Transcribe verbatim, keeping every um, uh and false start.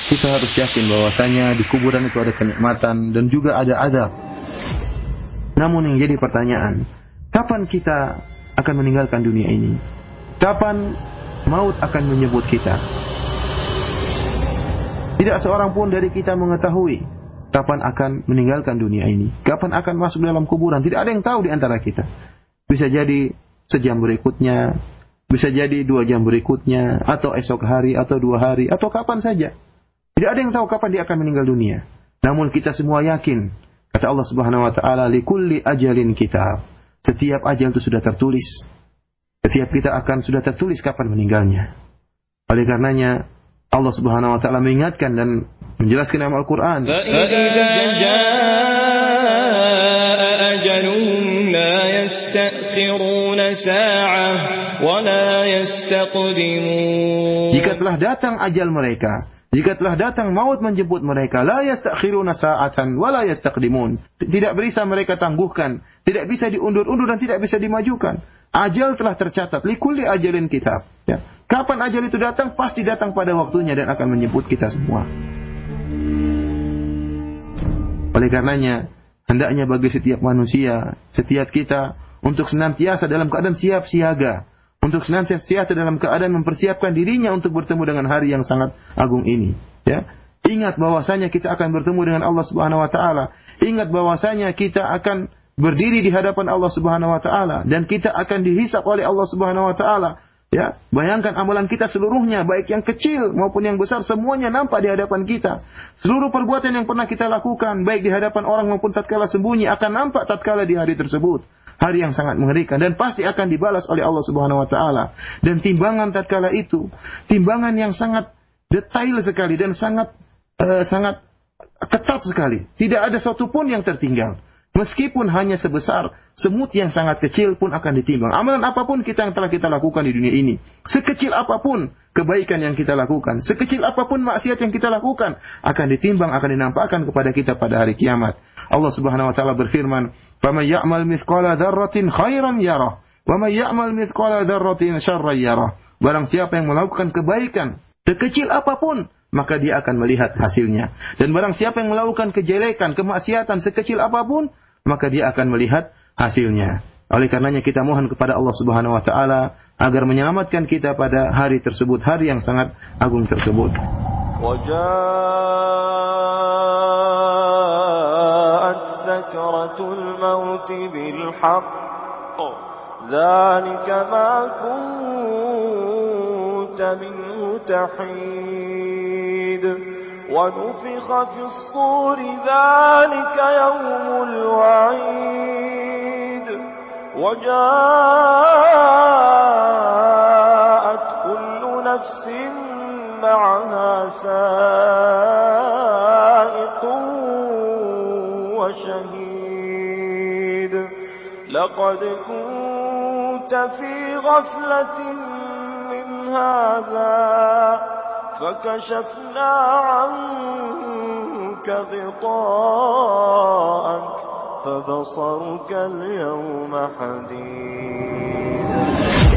kita harus yakin bahwasanya di kuburan itu ada kenikmatan dan juga ada azab. Namun yang jadi pertanyaan, kapan kita akan meninggalkan dunia ini? Kapan maut akan menyebut kita? Tidak seorang pun dari kita mengetahui kapan akan meninggalkan dunia ini, kapan akan masuk dalam kuburan. Tidak ada yang tahu di antara kita. Bisa jadi sejam berikutnya, bisa jadi dua jam berikutnya, atau esok hari, atau dua hari, atau kapan saja. Tidak ada yang tahu kapan dia akan meninggal dunia. Namun kita semua yakin, kata Allah Subhanahu wa taala, likulli ajalin kitab. Setiap ajal itu sudah tertulis. Setiap kita akan sudah tertulis kapan meninggalnya. Oleh karenanya Allah Subhanahu wa taala mengingatkan dan menjelaskan dalam Al-Qur'an, فَإِذَا جَاءَ أَجَلُهُمْ لَا يَسْتَأْخِرُونَ سَاعَةً وَلَا يَسْتَقْدِمُونَ. Jika telah datang ajal mereka, jika telah datang maut menjemput mereka, la yastakhiruna sa'atan wa la yastaqdimun. Tidak bisa mereka tangguhkan, tidak bisa diundur-undur dan tidak bisa dimajukan. Ajal telah tercatat, likulli ajalin kitab. Ya. Kapan ajal itu datang? Pasti datang pada waktunya dan akan menjemput kita semua. Oleh karenanya, hendaknya bagi setiap manusia, setiap kita, untuk senantiasa dalam keadaan siap siaga, untuk senantiasa dalam keadaan mempersiapkan dirinya untuk bertemu dengan hari yang sangat agung ini. Ya. Ingat bahwasanya kita akan bertemu dengan Allah Subhanahu wa taala. Ingat bahwasanya kita akan berdiri di hadapan Allah Subhanahu wa taala dan kita akan dihisab oleh Allah Subhanahu wa taala. Ya, bayangkan amalan kita seluruhnya, baik yang kecil maupun yang besar, semuanya nampak di hadapan kita. Seluruh perbuatan yang pernah kita lakukan, baik di hadapan orang maupun tatkala sembunyi, akan nampak tatkala di hari tersebut. Hari yang sangat mengerikan dan pasti akan dibalas oleh Allah Subhanahu wa taala. Dan timbangan tatkala itu, timbangan yang sangat detail sekali dan sangat uh, sangat ketat sekali. Tidak ada satu pun yang tertinggal. Meskipun hanya sebesar semut yang sangat kecil pun akan ditimbang. Amalan apapun kita yang telah kita lakukan di dunia ini, sekecil apapun kebaikan yang kita lakukan, sekecil apapun maksiat yang kita lakukan, akan ditimbang, akan dinampakkan kepada kita pada hari kiamat. Allah Subhanahu wa taala berfirman, "Faman ya'mal mithqala dzarratin khairan yarah, wa man ya'mal mithqala dzarratin syarran yarah." Barang siapa yang melakukan kebaikan, sekecil apapun, maka dia akan melihat hasilnya. Dan barang siapa yang melakukan kejelekan, kemaksiatan sekecil apapun, maka dia akan melihat hasilnya. Oleh karenanya kita mohon kepada Allah Subhanahu wa taala agar menyelamatkan kita pada hari tersebut, hari yang sangat agung tersebut. وَجَاءَتْ سَكْرَةُ الْمَوْتِ بِالْحَقِّ ذَلِكَ مَا كُنتَ مِنْهُ تَحِيدُ وَنُفِخَ فِي الصُّورِ ذَلِكَ يَوْمُ الْوَعِيدِ وَجَاءَتْ كُلُّ نَفْسٍ مَعَهَا سَائِقٌ وَشَهِيدٌ لَقَدْ كُنتَ فِي غَفْلَةٍ مِّنْ هَذَا فَكَشَفْنَا عَنكَ غِطَاءَكَ فَبَصَرُكَ الْيَوْمَ حَدِيدٌ